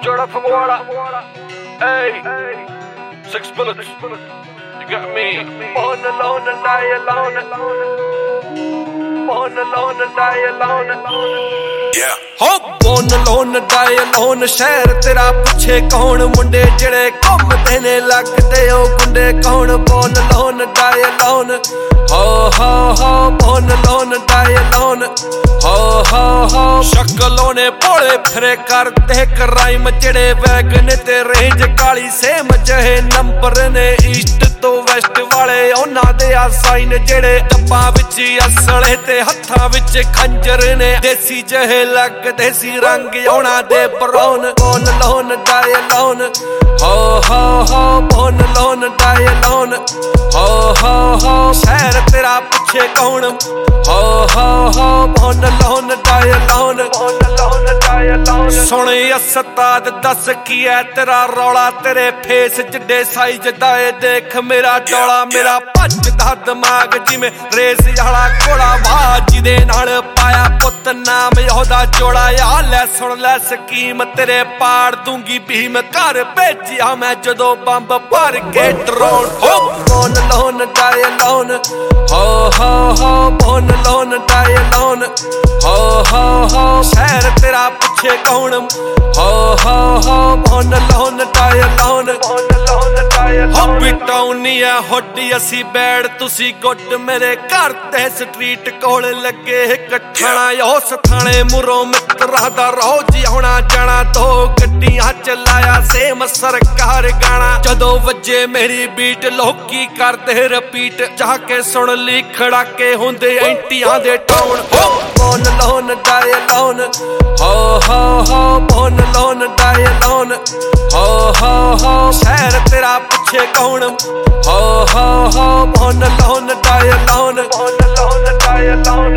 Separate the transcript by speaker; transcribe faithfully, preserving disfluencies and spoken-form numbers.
Speaker 1: Jordan from Water. Hey, six bullets. You got me. Born alone and die alone. Born alone and die alone. Yeah. हो born alone die alone शहर तेरा पुछे कौन मुंडे जड़े घूमते ने लगदे ओ गुंडे कौन born alone die alone हो हो हो born alone die alone हो हो हो शक्लों ने भोले फिरे करते क्राइम जड़े वैगन ते रेंज काली सेम जहे नंबर ने ईस्ट तो वैस्ट वाले उन्हां दे आ साइन जड़े डब्बा विच असले ते हत्थां विच खंजर ने देसी जहे लग देसी रंग औना दे brown born alone die alone हो हो हो born alone die alone हो हो हो शहर तेरा पुछे कौन हो हो हो born alone die alone born alone die alone सुन अस्ताद दस की है तेरा रौला तेरे फेस जिड्डे साइज दा ए देख मेरा डोला मेरा भजदा दिमाग जिवें रेस वाला घोड़ा वाह जिदे नाल पाया पुत नाम ओहदा जोड़ा आ लै सुन लै स्कीम तेरे पाड़ दूंगी भीम घर भेजिया मैं जदों बंब भर के ड्रोन हो born alone die alone हो हो हो born alone die alone हो हो हो शहर तेरा पुछे कौन हो हो हो born alone die alone born alone die alone हो बिटाउनी है होडी असी बैड तुसी गुड मेरे घर ते स्ट्रीट कोल लगे कट्ठणा उस थाने मुरों मित्रा दा रोज आउणा जाना दो गड्डियां चलाया सेम सरकार गाना जदों वजे मेरी बीट लोकी करदे रिपीट जाके सुन ली खड़ाके हुंदे एंटियां दे टाउन हो born alone die alone हो हो हो born alone die alone हो हो हो शहर तेरा पुछे कौन हो हो हो born alone die alone born alone die alone